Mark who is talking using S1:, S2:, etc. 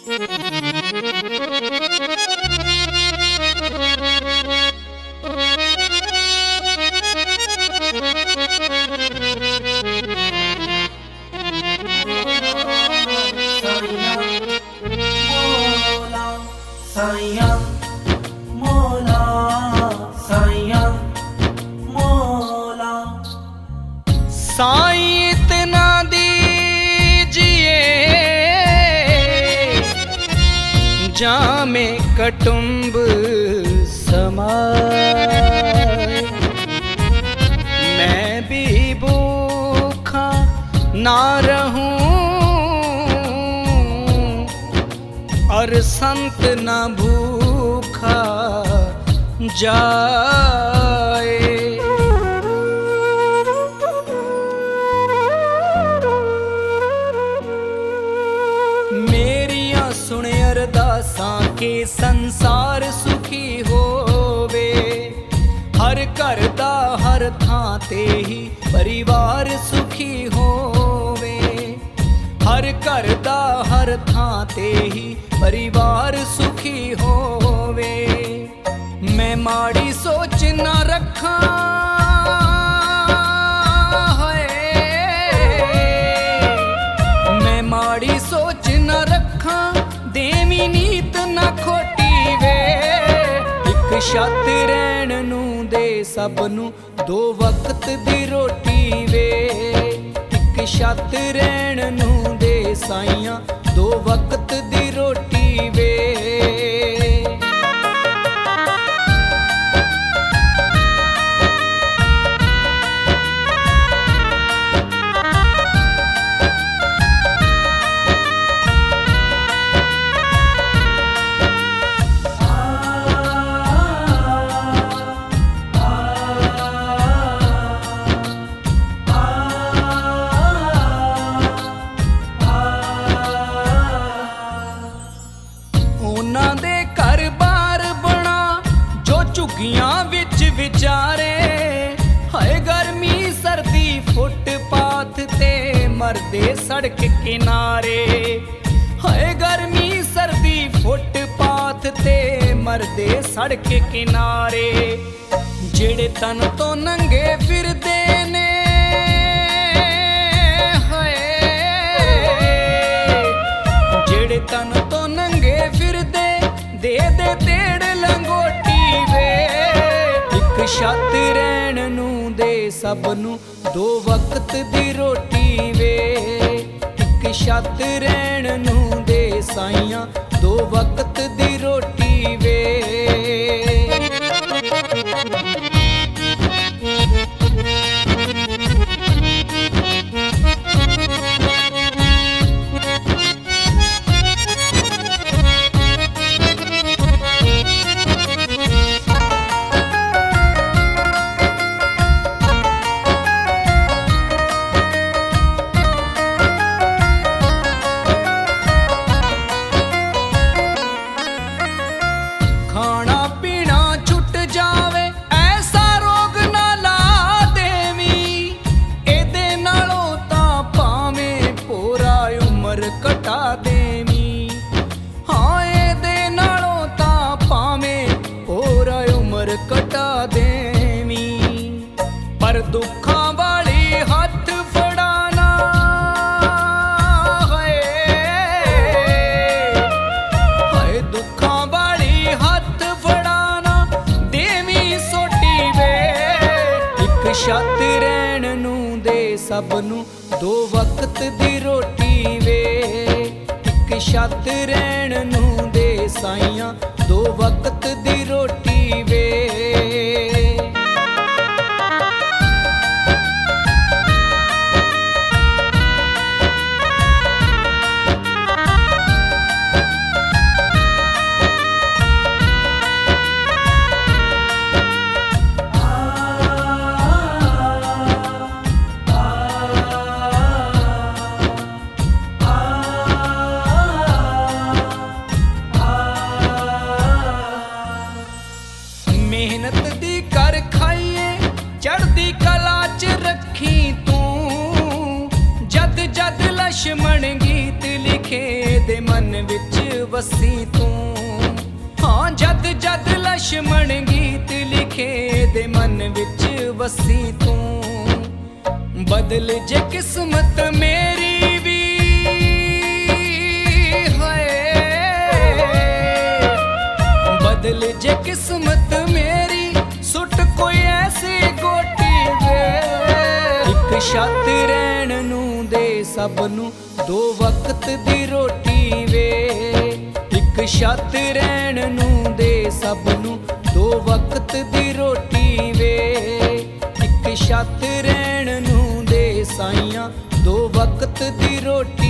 S1: साईं मौला साईं मौला।
S2: साईं इतना दीजिए जामे कटुम्ब समाए, मैं भी भूखा ना रहूं और संत ना भूखा जाए। मेरिया सुने अरदासां के संसार सुखी होवे, हर घर दा हर थां ते ही परिवार सुखी होवे, हर घर दा हर थां ते ही परिवार सुखी होवे। मैं माड़ी सोच ना रखा है, मैं माड़ी सोच ना रखा, देवी नीत ना खोटी वे। एक छत रहन नूं दे सबनू दो वक्त दी रोटी वे, एक छत रहन नूं दे साईं दो वक्त दी रोटी वे। उन्हां दे घर बार बना जो झुग्गियां विच विचारे, हाय गर्मी सर्दी फुटपाथ ते मरदे सड़क किनारे, हाय गर्मी सर्दी फुटपाथ ते मरदे सड़क किनारे। जेड़े तन तो नंगे फिरदे ने हाय, जेड़े तन तो नंगे फिरदे दे दे तेड़ लंगोटी वे। एक छत रहन नूं दे सबनू दो वक्त दी रोटी वे, एक छत रहन नूं दे साईं दो वक्त दी रोटी वे। खाना पीना छुट जावे ऐसा रोग ना ला देवी, एदे नालों तां भावें पूरा उम्र कटा देवी। हाँ एदे नालों तां भावें पूरा उम्र कटा देवी, पर दुखां वाली हथ फड़ाना है, हाय दुखां वाली हथ फड़ाना देवी सोटी वे। एक छत रहन नूं दे सबनू दो वक्त दी रोटी वे, एक छत रहन नूं दे साईं दो वक्त दी रोटी वे। मेहनत दी कर खाइए चढ़दी कला च रखी तू, जद जद लक्ष्मण गीत लिखे दे मन विच ਵਸੀ ਤੂੰ। ਹਾਂ ਜਦ ਜਦ ਲਛਮਣ ਗੀਤ ਲਿਖੇ ਦੇ ਮਨ ਵਿੱਚ ਵਸੀ ਤੂੰ। ਬਦਲ ਜੇ ਕਿਸਮਤ ਮੇਰੀ ਵੀ ਬਦਲ ਜੇ ਕਿਸਮਤ ਮੇਰੀ, ਸੁੱਟ ਕੋਈ ਐਸੀ ਗੋਟੀ ਵੇ। ਇੱਕ ਛੱਤ ਰਹਿਣ ਨੂੰ ਦੇ ਸਭ ਨੂੰ, ਦੋ ਵਕਤ ਦੀ ਰੋਟੀ ਵੇ। ਇੱਕ ਛੱਤ ਰਹਿਣ ਨੂੰ ਦੇ ਸਭ ਨੂੰ, ਦੋ ਵਕਤ ਦੀ ਰੋਟੀ ਵੇ। ਇੱਕ ਛੱਤ ਰਹਿਣ ਨੂੰ ਦੇ ਸਾਈਆਂ, ਦੋ ਵਕਤ ਦੀ ਰੋਟੀ